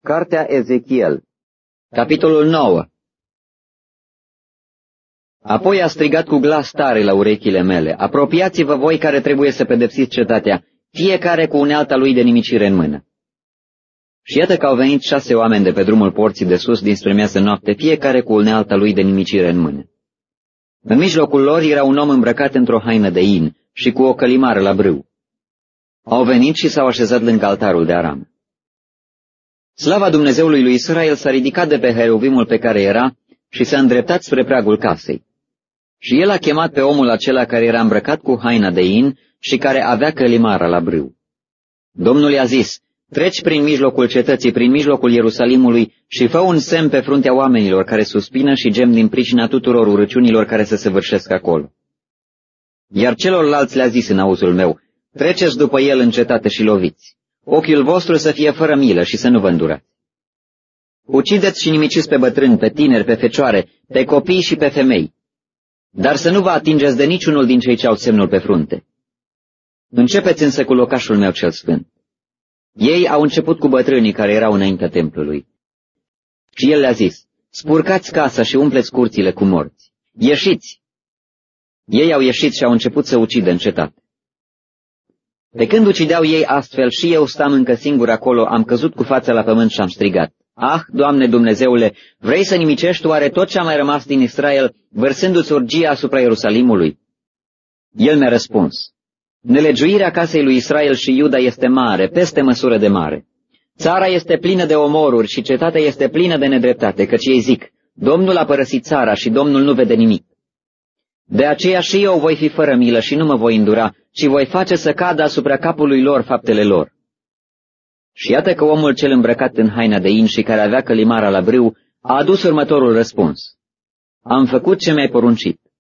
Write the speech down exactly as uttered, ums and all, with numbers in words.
Cartea Ezechiel, capitolul nouă. Apoi a strigat cu glas tare la urechile mele: apropiați-vă voi care trebuie să pedepsiți cetatea, fiecare cu unealta lui de nimicire în mână. Și iată că au venit șase oameni de pe drumul porții de sus dinspre miază noapte, fiecare cu unealta lui de nimicire în mână. În mijlocul lor era un om îmbrăcat într-o haină de in și cu o călimară la brâu. Au venit și s-au așezat lângă altarul de aramă. Slava Dumnezeului lui Israel s-a ridicat de pe heruvimul pe care era și s-a îndreptat spre pragul casei. Și el a chemat pe omul acela care era îmbrăcat cu haina de in și care avea călimara la brâu. Domnul i-a zis: treci prin mijlocul cetății, prin mijlocul Ierusalimului și fă un semn pe fruntea oamenilor care suspină și gem din pricina tuturor urăciunilor care se săvârșesc acolo. Iar celorlalți le-a zis în auzul meu: treceți după el în cetate și loviți. Ochiul vostru să fie fără milă și să nu vă îndurați. Ucideți și nimiciți pe bătrâni, pe tineri, pe fecioare, pe copii și pe femei, dar să nu vă atingeți de niciunul din cei ce au semnul pe frunte. Începeți însă cu locașul meu cel sfânt. Ei au început cu bătrânii care erau înaintea templului. Și el le-a zis: spurcați casa și umpleți curțile cu morți. Ieșiți! Ei au ieșit și au început să ucidă în cetate. Pe când ucideau ei astfel, și eu stam încă singur acolo, am căzut cu fața la pământ și am strigat: ah, Doamne Dumnezeule, vrei să nimicești oare tot ce a mai rămas din Israel, vărsându-ți urgia asupra Ierusalimului? El mi-a răspuns: nelegiuirea casei lui Israel și Iuda este mare, peste măsură de mare. Țara este plină de omoruri și cetatea este plină de nedreptate, căci ei zic: Domnul a părăsit țara și Domnul nu vede nimic. De aceea și eu voi fi fără milă și nu mă voi îndura, ci voi face să cadă asupra capului lor faptele lor. Și iată că omul cel îmbrăcat în haina de in și care avea călimara la brâu a adus următorul răspuns: am făcut ce mi-ai poruncit.